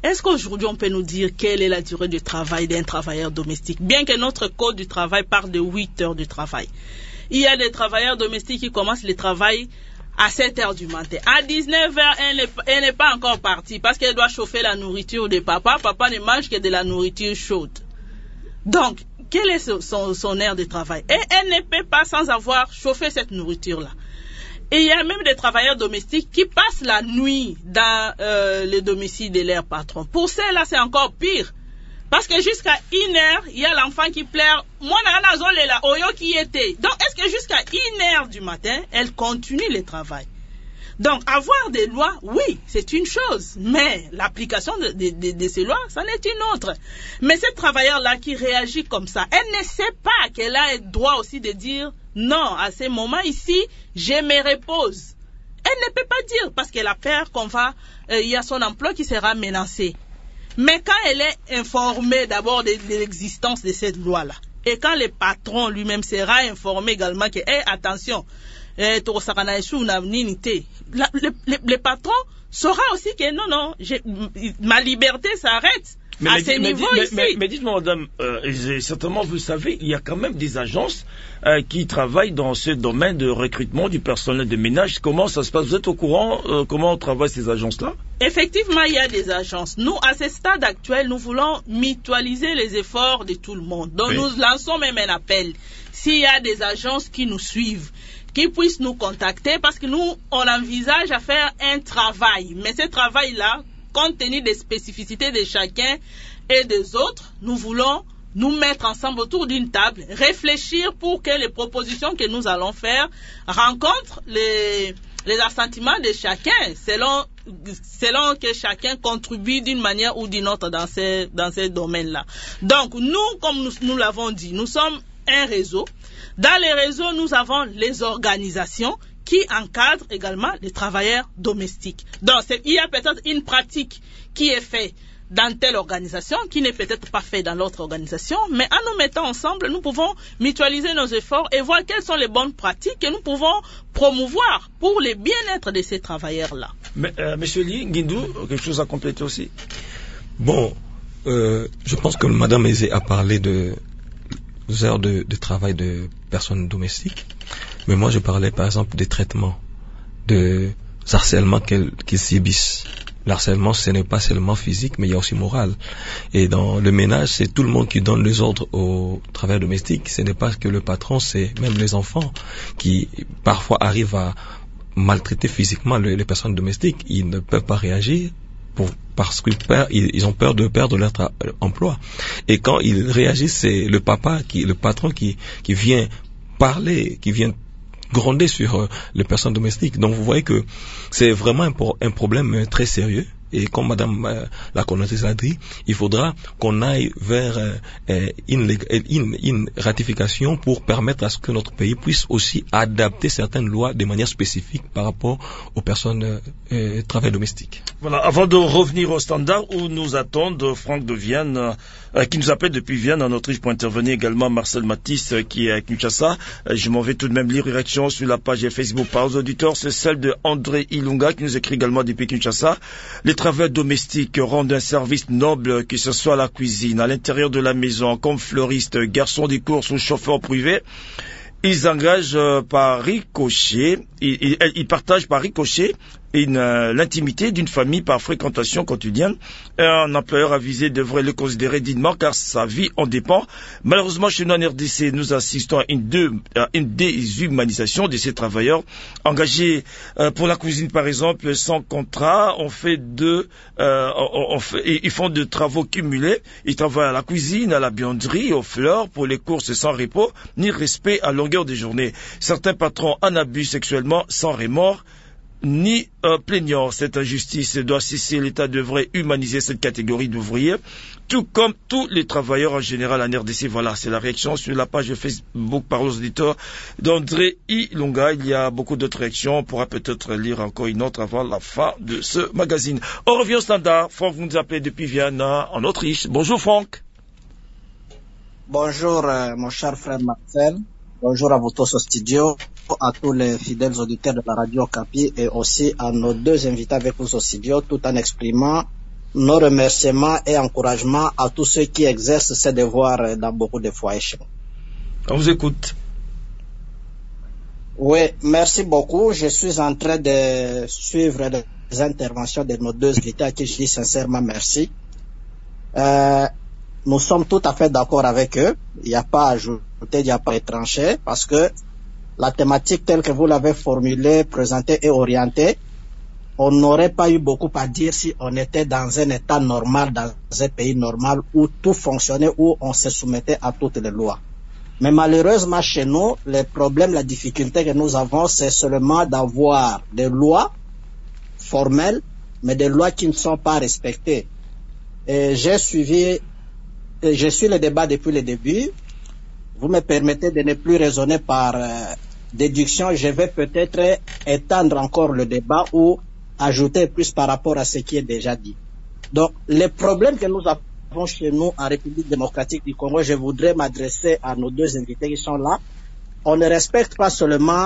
Est-ce qu'aujourd'hui on peut nous dire quelle est la durée de travail d'un travailleur domestique? Bien que notre code du travail parle de huit heures de travail. Il y a des travailleurs domestiques qui commencent le travail à sept heures du matin. À dix-neuf heures, elle n'est pas encore partie parce qu'elle doit chauffer la nourriture de papa. Papa ne mange que de la nourriture chaude. Donc, quel est son, son, son aire de travail? Et elle ne peut pas sans avoir chauffé cette nourriture-là. Et il y a même des travailleurs domestiques qui passent la nuit dans euh, le domicile de leur patron. Pour ceux-là, c'est encore pire. Parce que jusqu'à une heure, il y a l'enfant qui pleure. Moi, là, Oyo qui était. Donc, est-ce que jusqu'à une heure du matin, elle continue le travail? Donc, avoir des lois, oui, c'est une chose. Mais l'application de, de, de, de ces lois, ça n'est une autre. Mais cette travailleur-là qui réagit comme ça, elle ne sait pas qu'elle a le droit aussi de dire non, à ce moment ici, je me repose. Elle ne peut pas dire parce qu'elle a peur qu'on va, euh, il y a son emploi qui sera menacé. Mais quand elle est informée d'abord de, de l'existence de cette loi-là, et quand le patron lui-même sera informé également que, hey, attention, eh, la, le, le, le patron saura aussi que non, non, ma liberté s'arrête. Mais, à mais, ce mais, niveau mais, ici. Mais, mais dites-moi, madame, euh, certainement vous le savez, il y a quand même des agences euh, qui travaillent dans ce domaine de recrutement du personnel de ménage. Comment ça se passe? Vous êtes au courant euh, comment travaillent ces agences-là? Effectivement, il y a des agences. Nous, à ce stade actuel, nous voulons mutualiser les efforts de tout le monde. Donc, oui. Nous lançons même un appel. S'il y a des agences qui nous suivent, qui puissent nous contacter, parce que nous, on envisage à faire un travail. Mais ce travail-là, compte tenu des spécificités de chacun et des autres, nous voulons nous mettre ensemble autour d'une table, réfléchir pour que les propositions que nous allons faire rencontrent les, les assentiments de chacun, selon, selon que chacun contribue d'une manière ou d'une autre dans ces, dans ces domaines-là. Donc, nous, comme nous, nous l'avons dit, nous sommes un réseau. Dans les réseaux, nous avons les organisations qui encadrent également les travailleurs domestiques. Donc, il y a peut-être une pratique qui est faite dans telle organisation, qui n'est peut-être pas faite dans l'autre organisation, mais en nous mettant ensemble, nous pouvons mutualiser nos efforts et voir quelles sont les bonnes pratiques que nous pouvons promouvoir pour le bien-être de ces travailleurs-là. Mais, euh, Monsieur Lee, Guindou, quelque chose à compléter aussi? Bon, euh, je pense que Madame Aizé a parlé de heures de, de travail de personnes domestiques, mais moi je parlais par exemple des traitements, de harcèlement qu'ils qu'ils subissent. L'harcèlement, ce n'est pas seulement physique, mais il y a aussi moral. Et dans le ménage, c'est tout le monde qui donne les ordres aux travailleurs domestiques. Ce n'est pas que le patron, c'est même les enfants qui parfois arrivent à maltraiter physiquement les, les personnes domestiques. Ils ne peuvent pas réagir pour, parce qu'ils ils ont peur de perdre leur emploi. Et quand ils réagissent, c'est le papa, qui, le patron qui, qui vient parler, qui vient gronder sur euh, les personnes domestiques. Donc vous voyez que c'est vraiment un, un problème très sérieux. Et comme Madame euh, la coordinatrice l'a dit, il faudra qu'on aille vers euh, une, une, une ratification pour permettre à ce que notre pays puisse aussi adapter certaines lois de manière spécifique par rapport aux personnes euh, euh, travail domestiques. Voilà, avant de revenir au standard où nous attendent Franck de Vienne, euh, qui nous appelle depuis Vienne en Autriche pour intervenir, également Marcel Matisse euh, qui est à Kinshasa. Euh, je m'en vais tout de même lire une réaction sur la page Facebook par aux auditeurs. C'est celle de André Ilunga qui nous écrit également depuis Kinshasa. Les travailleurs domestiques rendent un service noble, que ce soit à la cuisine, à l'intérieur de la maison, comme fleuriste, garçon des courses ou chauffeur privé. Ils engagent euh, par ricochet, ils, ils, ils partagent par ricochet une, euh, l'intimité d'une famille par fréquentation quotidienne. Un employeur avisé devrait le considérer dignement car sa vie en dépend. Malheureusement, chez nous en R D C, nous assistons à une, de, à une déshumanisation de ces travailleurs engagés euh, pour la cuisine, par exemple, sans contrat. On fait de, euh, on, on fait, ils font de travaux cumulés. Ils travaillent à la cuisine, à la buanderie, aux fleurs, pour les courses sans repos ni respect à longueur de journée. Certains patrons en abusent sexuellement sans remords ni euh, plaignant. Cette injustice doit cesser. L'État devrait humaniser cette catégorie d'ouvriers, tout comme tous les travailleurs en général en R D C. Voilà, c'est la réaction sur la page Facebook par les auditeurs d'André Ilunga. Il y a beaucoup d'autres réactions. On pourra peut-être lire encore une autre avant la fin de ce magazine. On revient au standard. Franck, vous nous appelez depuis Vienne, en Autriche. Bonjour Franck. Bonjour euh, mon cher frère Marcel. Bonjour à vous tous au studio, à tous les fidèles auditeurs de la radio Capi et aussi à nos deux invités avec nous au studio, tout en exprimant nos remerciements et encouragements à tous ceux qui exercent ces devoirs dans beaucoup de foyers chez nous. On vous écoute. Oui, merci beaucoup. Je suis en train de suivre les interventions de nos deux invités à qui je dis sincèrement merci. Euh, nous sommes tout à fait d'accord avec eux. Il n'y a pas à ajouter, il n'y a pas à trancher, parce que la thématique telle que vous l'avez formulée, présentée et orientée, on n'aurait pas eu beaucoup à dire si on était dans un état normal, dans un pays normal où tout fonctionnait, où on se soumettait à toutes les lois. Mais malheureusement, chez nous, les problèmes, la difficulté que nous avons, c'est seulement d'avoir des lois formelles, mais des lois qui ne sont pas respectées. Et j'ai suivi, et je suis le débat depuis le début. Vous me permettez de ne plus raisonner par euh, déduction. Je vais peut-être étendre encore le débat ou ajouter plus par rapport à ce qui est déjà dit. Donc, les problèmes que nous avons chez nous en République démocratique du Congo, je voudrais m'adresser à nos deux invités qui sont là. On ne respecte pas seulement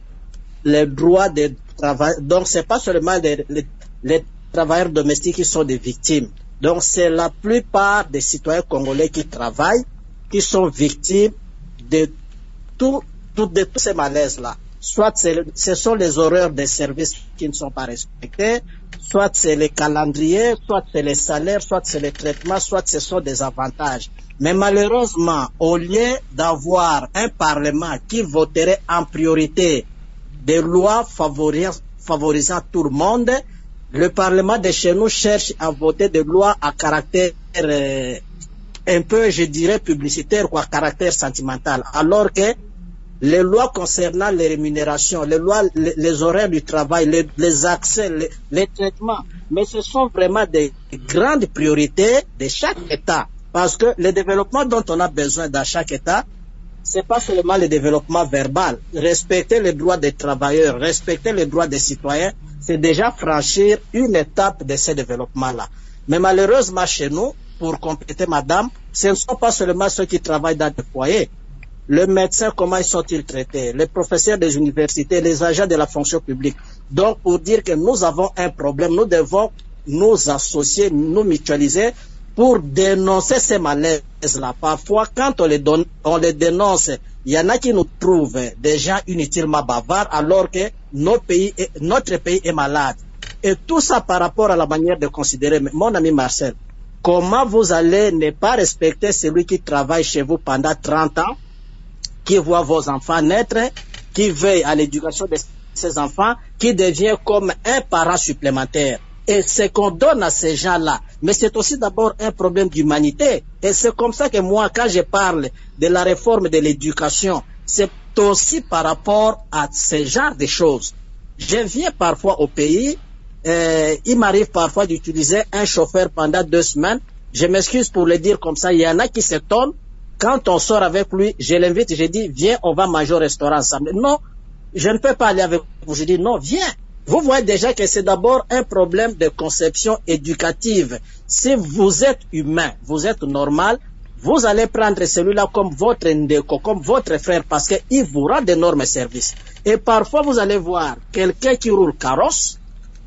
les droits des travailleurs. Donc, c'est pas seulement les, les, les travailleurs domestiques qui sont des victimes. Donc, c'est la plupart des citoyens congolais qui travaillent, qui sont victimes de, tout, tout, de tous ces malaises-là. Soit ce sont les horaires des services qui ne sont pas respectés, soit c'est les calendriers, soit c'est les salaires, soit c'est les traitements, soit ce sont des avantages. Mais malheureusement, au lieu d'avoir un Parlement qui voterait en priorité des lois favorisant, favorisant tout le monde, le Parlement de chez nous cherche à voter des lois à caractère euh, un peu, je dirais, publicitaire ou à caractère sentimental, alors que les lois concernant les rémunérations, les lois, les, les horaires du travail, les, les accès, les, les traitements, mais ce sont vraiment des grandes priorités de chaque État, parce que le développement dont on a besoin dans chaque État, c'est pas seulement le développement verbal. Respecter les droits des travailleurs, respecter les droits des citoyens, c'est déjà franchir une étape de ce développement-là. Mais malheureusement chez nous, pour compléter madame, ce ne sont pas seulement ceux qui travaillent dans des foyers. Les médecins, comment ils sont-ils traités? Les professeurs des universités, les agents de la fonction publique. Donc, pour dire que nous avons un problème, nous devons nous associer, nous mutualiser pour dénoncer ces malaises-là. Parfois, quand on les, donne, on les dénonce, il y en a qui nous trouvent des gens inutilement bavards alors que nos pays est, notre pays est malade. Et tout ça par rapport à la manière de considérer. Mon ami Marcel, comment vous allez ne pas respecter celui qui travaille chez vous pendant trente ans, qui voit vos enfants naître, qui veille à l'éducation de ses enfants, qui devient comme un parent supplémentaire. Et ce qu'on donne à ces gens-là, mais c'est aussi d'abord un problème d'humanité. Et c'est comme ça que moi, quand je parle de la réforme de l'éducation, c'est aussi par rapport à ce genre de choses. Je viens parfois au pays, euh, il m'arrive parfois d'utiliser un chauffeur pendant deux semaines. Je m'excuse pour le dire comme ça, il y en a qui s'étonnent. Quand on sort avec lui, je l'invite, je dis, viens, on va manger au restaurant ensemble. Non, je ne peux pas aller avec vous. Je dis, non, viens. Vous voyez déjà que c'est d'abord un problème de conception éducative. Si vous êtes humain, vous êtes normal, vous allez prendre celui-là comme votre ndeko, comme votre frère, parce qu'il vous rend d'énormes services. Et parfois, vous allez voir quelqu'un qui roule carrosse,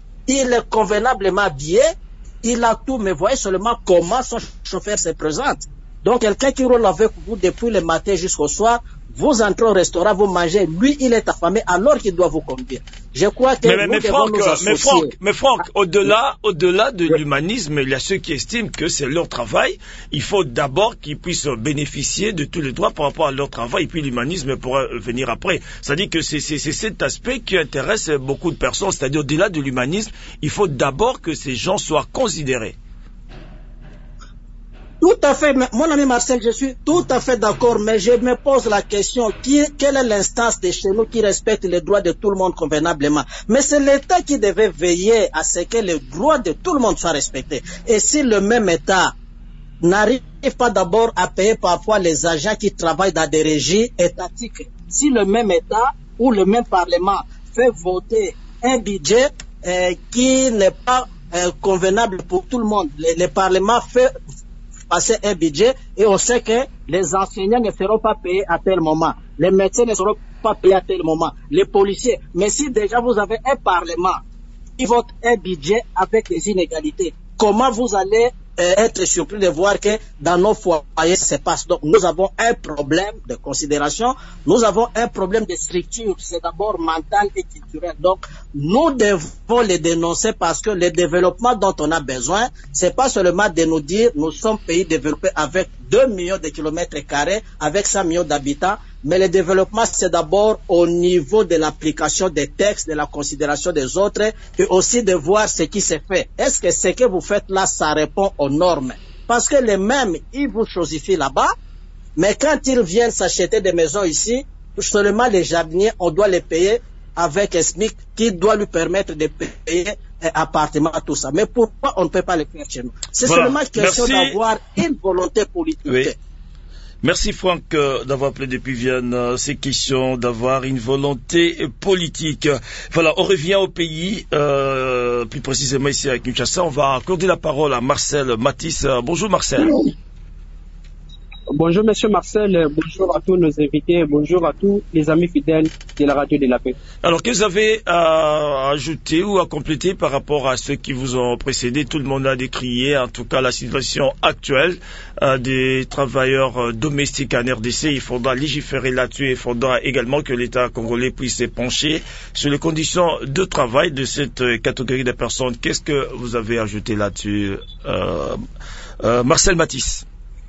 il est convenablement habillé, il a tout, mais voyez seulement comment son chauffeur se présente. Donc, quelqu'un qui roule avec vous depuis le matin jusqu'au soir, vous entrez au restaurant, vous mangez, lui, il est affamé alors qu'il doit vous conduire. Je crois que mais, nous mais, devons Franck, nous associer. Mais Franck, mais Franck, au-delà, au-delà de l'humanisme, il y a ceux qui estiment que c'est leur travail. Il faut d'abord qu'ils puissent bénéficier de tous les droits par rapport à leur travail, et puis l'humanisme pourra venir après. C'est-à-dire que c'est, c'est, c'est cet aspect qui intéresse beaucoup de personnes. C'est-à-dire, au-delà de l'humanisme, il faut d'abord que ces gens soient considérés. Tout à fait, mon ami Marcel, je suis tout à fait d'accord, mais je me pose la question, qui, quelle est l'instance de chez nous qui respecte les droits de tout le monde convenablement? Mais c'est l'État qui devait veiller à ce que les droits de tout le monde soient respectés. Et si le même État n'arrive pas d'abord à payer parfois les agents qui travaillent dans des régies étatiques, si le même État ou le même Parlement fait voter un budget euh, qui n'est pas euh, convenable pour tout le monde, le, le Parlement fait passer un budget et on sait que les enseignants ne seront pas payés à tel moment, les médecins ne seront pas payés à tel moment, les policiers. Mais si déjà vous avez un parlement qui vote un budget avec des inégalités, comment vous allez euh, être surpris de voir que dans nos foyers, ça se passe. Donc, nous avons un problème de considération, nous avons un problème de structure, c'est d'abord mental et culturel. Donc, nous devons les dénoncer parce que le développement dont on a besoin, c'est pas seulement de nous dire, nous sommes pays développés avec deux millions de kilomètres carrés, avec cent millions d'habitants, mais le développement, c'est d'abord au niveau de l'application des textes, de la considération des autres, et aussi de voir ce qui se fait. Est-ce que ce que vous faites là, ça répond aux normes? Parce que les mêmes, ils vous chosifient là-bas, mais quand ils viennent s'acheter des maisons ici, seulement les jardiniers, on doit les payer avec un SMIC qui doit lui permettre de payer un appartement, tout ça. Mais pourquoi on ne peut pas le faire chez nous? C'est voilà. Seulement question d'avoir une volonté politique. Oui. Merci Franck euh, d'avoir appelé depuis Vienne. Euh, c'est question d'avoir une volonté politique. Voilà, on revient au pays, euh, plus précisément ici à Kinshasa. On va accorder la parole à Marcel Matisse. Euh, bonjour Marcel. Bonjour Monsieur Marcel, bonjour à tous nos invités, bonjour à tous les amis fidèles de la radio de la paix. Alors, qu'est-ce que vous avez à ajouter ou à compléter par rapport à ceux qui vous ont précédé? Tout le monde a décrié, en tout cas, la situation actuelle euh, des travailleurs euh, domestiques en R D C. Il faudra légiférer là-dessus. Il faudra également que l'État congolais puisse se pencher sur les conditions de travail de cette euh, catégorie de personnes. Qu'est-ce que vous avez ajouté là-dessus, euh, euh, Marcel Matisse?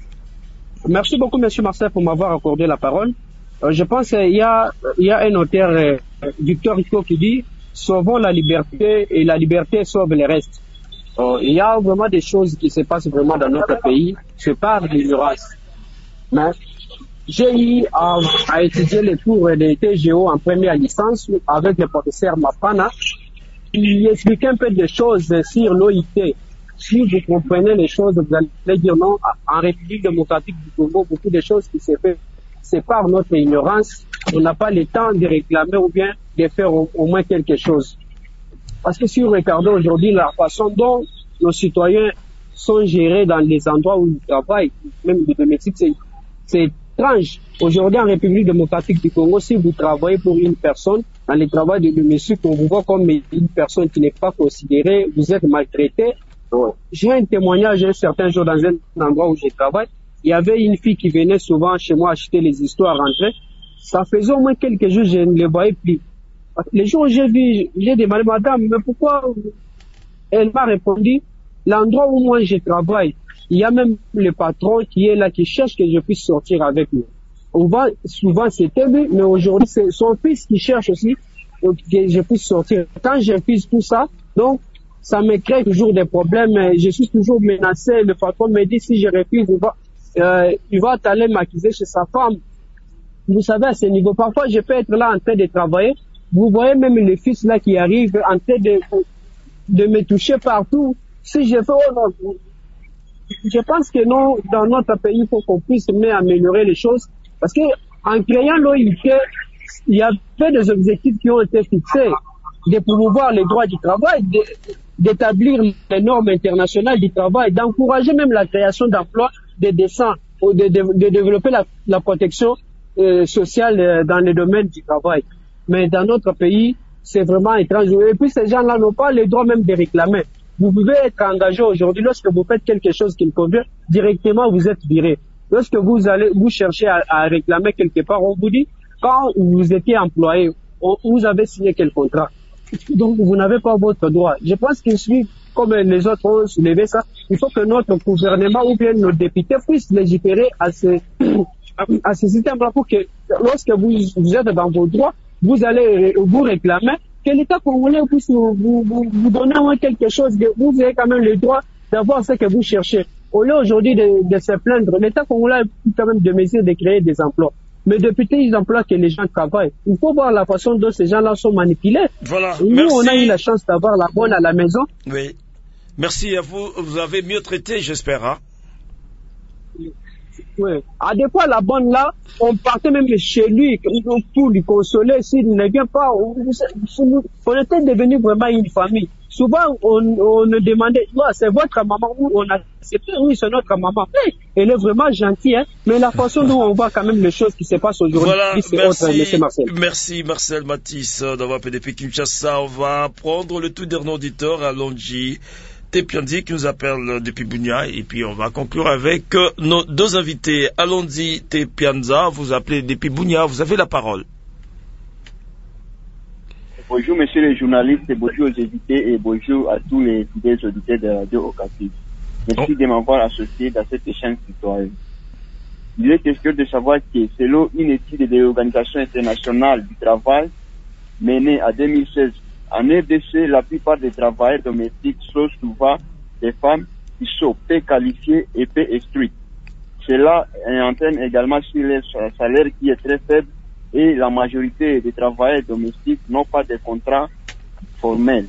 Merci beaucoup, Monsieur Marcel, pour m'avoir accordé la parole. Euh, je pense qu'il y a, il y a un auteur, euh, Victor Hugo, qui dit « Sauvons la liberté et la liberté sauve le reste ». Euh, il y a vraiment des choses qui se passent vraiment dans notre pays, je parle d'ignorance. Mais j'ai eu à, à étudier les cours de T G O en première licence avec le professeur Mapana. Il expliquait un peu des choses sur l'O I T. Si vous comprenez les choses, vous allez dire non. En République démocratique du Congo, beaucoup de choses qui se font, c'est par notre ignorance. On n'a pas le temps de réclamer ou bien de faire au, au moins quelque chose. Parce que si vous regardez aujourd'hui la façon dont nos citoyens sont gérés dans les endroits où ils travaillent, même les domestiques, c'est, c'est étrange. Aujourd'hui, en République démocratique du Congo, si vous travaillez pour une personne, dans le travail de domestique, on vous voit comme une personne qui n'est pas considérée, vous êtes maltraité. J'ai un témoignage un certain jour dans un endroit où je travaille. Il y avait une fille qui venait souvent chez moi acheter les histoires rentrer. Ça faisait au moins quelques jours, je ne les voyais plus. Les jours où j'ai vu, j'ai demandé, madame, mais pourquoi? Elle m'a répondu, l'endroit où moi je travaille, il y a même le patron qui est là, qui cherche que je puisse sortir avec lui. On va, souvent c'était lui, mais aujourd'hui c'est son fils qui cherche aussi que je puisse sortir. Quand je fais tout ça, donc, ça me crée toujours des problèmes. Je suis toujours menacé. Le patron me dit si je refuse, il va, euh, il va aller m'accuser chez sa femme. Vous savez, à ce niveau, parfois je peux être là en train de travailler. Vous voyez même le fils là qui arrive en train de, de me toucher partout. Si je fais, oh non, je pense que non, dans notre pays, il faut qu'on puisse mieux améliorer les choses. Parce que en créant l'O I T, il y avait des objectifs qui ont été fixés de promouvoir les droits du travail, de, d'établir les normes internationales du travail, d'encourager même la création d'emplois de décents, ou de, de, de développer la, la protection euh, sociale euh, dans le domaine du travail. Mais dans notre pays, c'est vraiment étrange. Et puis ces gens-là n'ont pas le droit même de réclamer. Vous pouvez être engagé aujourd'hui, lorsque vous faites quelque chose qui ne convient, directement vous êtes viré. Lorsque vous allez, vous cherchez à, à réclamer quelque part, on vous dit, quand vous étiez employé, on, vous avez signé quel contrat? Donc, vous n'avez pas votre droit. Je pense qu'il suit, comme les autres ont soulevé ça, il faut que notre gouvernement ou bien nos députés puissent légiférer à ce, à ce système-là pour que, lorsque vous, vous êtes dans vos droits, vous allez vous réclamer, que l'État congolais puisse vous, vous, vous donner quelque chose, que vous avez quand même le droit d'avoir ce que vous cherchez. Au lieu aujourd'hui de, de se plaindre, l'État congolais a quand même de mesures de créer des emplois. Mais depuis les emplois que les gens travaillent, il faut voir la façon dont ces gens-là sont manipulés. Voilà. Nous, merci. On a eu la chance d'avoir la bonne à la maison. Oui. Merci à vous. Vous avez mieux traité, j'espère. Hein? Oui. À des fois, la bonne là, on partait même chez lui pour lui consoler. S'il ne vient pas, on, on était devenu vraiment une famille. Souvent, on, on nous demandait, ouais, c'est votre maman, ou on a accepté, oui, c'est notre maman. Hey, elle est vraiment gentille, hein, mais la façon dont on voit quand même les choses qui se passent aujourd'hui, voilà, c'est merci, autre, monsieur Marcel. Merci, Marcel Matisse, d'avoir fait depuis Kinshasa. On va prendre le tout dernier auditeur à Londji. Tepianzi qui nous appelle depuis Bunia. Et puis on va conclure avec euh, nos deux invités. Allons-y, Tepianza, vous appelez depuis Bunia, vous avez la parole. Bonjour messieurs les journalistes, bonjour aux invités et bonjour à tous les fidèles auditeurs de Radio Okapi. Merci oh. de m'avoir associé dans cet échange citoyen. Il est question de savoir que selon une étude de l'Organisation internationale du travail menée en deux mille seize, en R D C, la plupart des travailleurs domestiques sont souvent des femmes qui sont peu qualifiées et peu instruites. Cela entraîne également sur leur salaire qui est très faible et la majorité des travailleurs domestiques n'ont pas de contrat formel,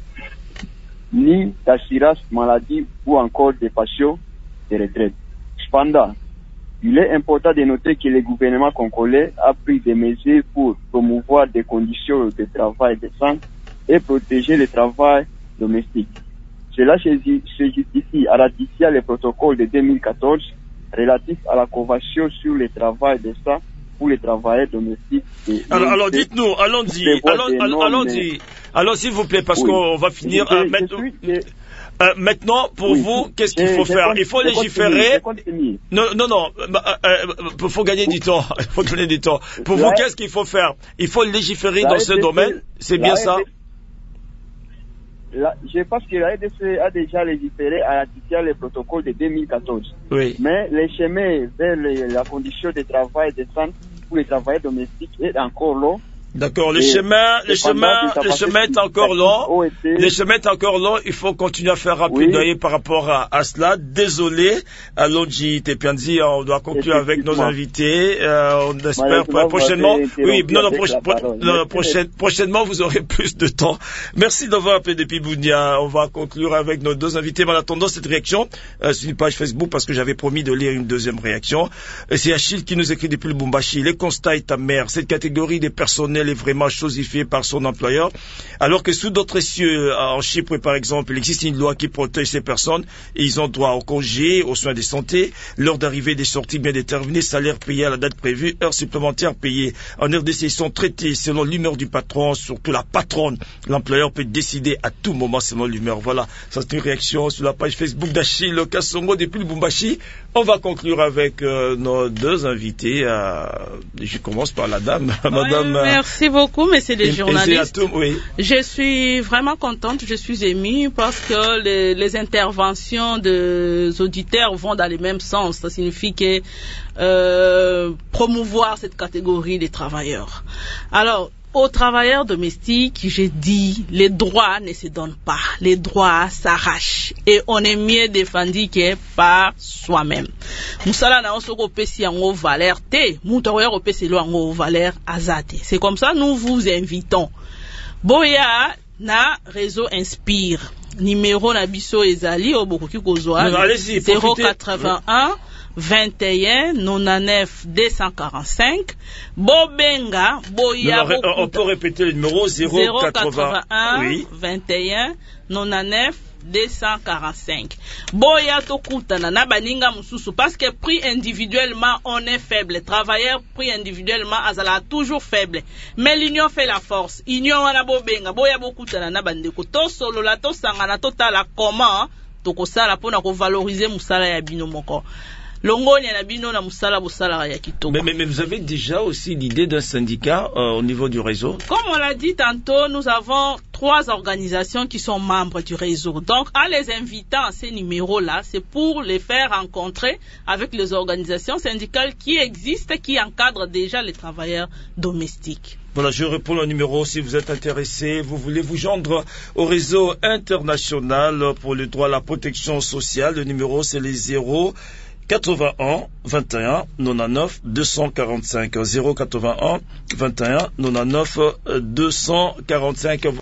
ni d'assurance maladie ou encore de pension de retraite. Cependant, il est important de noter que le gouvernement congolais a pris des mesures pour promouvoir des conditions de travail décentes et protéger le travail domestique. Cela se justifie en ratifiant le protocole de deux mille quatorze relatif à la Convention sur le travail décent pour les travailleurs domestiques. Alors, alors dites-nous, allons-y, allons, allons-y, allons s'il vous plaît, parce oui. qu'on va finir je, euh, je maintenant. Suis, euh, maintenant, pour oui, vous, qu'est-ce qu'il faut faire? Il faut légiférer. Non, non, non, il euh, faut gagner du temps. Il faut gagner du temps. Pour vous, qu'est-ce qu'il faut faire? Il faut légiférer dans ce domaine. C'est bien ça? La, je pense que la R D C a déjà légiféré à ratifier le protocole de deux mille quatorze. Oui. Mais le chemin vers les, la condition de travail décente pour les travailleurs domestiques est encore long. D'accord, le chemin, le chemin, le chemin est encore long. Le chemin est encore long. Il faut continuer à faire rapide oui. par rapport à, à cela. Désolé, Allons-y, Tepianzi, on doit conclure avec nos invités. Euh, on espère pour, prochainement. Oui, non, non, proche, pro, non prochaine, prochainement vous aurez plus de temps. Merci d'avoir appelé depuis Bunia. On va conclure avec nos deux invités. Mais en attendant cette réaction, euh, sur une page Facebook, parce que j'avais promis de lire une deuxième réaction. Et c'est Achille qui nous écrit depuis le Lubumbashi. Les constats est amer. Cette catégorie des personnels est vraiment chosifié par son employeur, alors que sous d'autres cieux, en Chypre par exemple, il existe une loi qui protège ces personnes et ils ont droit au congé, aux soins de santé, l'heure d'arrivée des sorties bien déterminées, salaire payé à la date prévue, heures supplémentaires payées. En R D C, ils sont traités selon l'humeur du patron, surtout la patronne. L'employeur peut décider à tout moment selon l'humeur. Voilà, ça c'est une réaction sur la page Facebook d'Achille Kassongo depuis le Lubumbashi. On va conclure avec euh, nos deux invités. Euh, je commence par la dame, madame. Oui, merci beaucoup, messieurs les journalistes. Tout, oui. Je suis vraiment contente, je suis émue parce que les, les interventions des auditeurs vont dans le même sens. Ça signifie que euh, promouvoir cette catégorie des travailleurs. Alors, aux travailleurs domestiques, j'ai dit, les droits ne se donnent pas. Les droits s'arrachent. Et on est mieux défendu que par soi-même. Moussala na osoko pesi yango valeur te. Moutaroya opesi lo yango valeur azate. C'est comme ça, nous vous invitons. Boya na réseau Inspire. Numéro na biso ezali obokoki kozwa zéro quatre-vingt-un vingt et un quatre-vingt-neuf deux cent quarante-cinq. Bobenga Boya. On peut répéter le numéro zéro quatre-vingt-un oui. vingt et un quatre-vingt-neuf deux cent quarante-cinq. Boya tokutana na baninga mususu parce que pris individuellement on est faible. Travailleur pris individuellement azala toujours faible. Mais l'union fait la force. Union wana bobenga boya bokutana na bandeko to solo la to sangana totala comment tokosala pona ko valoriser musala ya bino moko. Mais, mais, mais vous avez déjà aussi l'idée d'un syndicat euh, au niveau du réseau? Comme on l'a dit tantôt, nous avons trois organisations qui sont membres du réseau. Donc, en les invitant à ces numéros-là, c'est pour les faire rencontrer avec les organisations syndicales qui existent, qui encadrent déjà les travailleurs domestiques. Voilà, je réponds au numéro si vous êtes intéressé, vous voulez vous joindre au réseau international pour le droit à la protection sociale. Le numéro, c'est les zéro quatre-vingt-un vingt et un quatre-vingt-neuf deux cent quarante-cinq. zéro quatre-vingt-un vingt et un quatre-vingt-neuf deux cent quarante-cinq.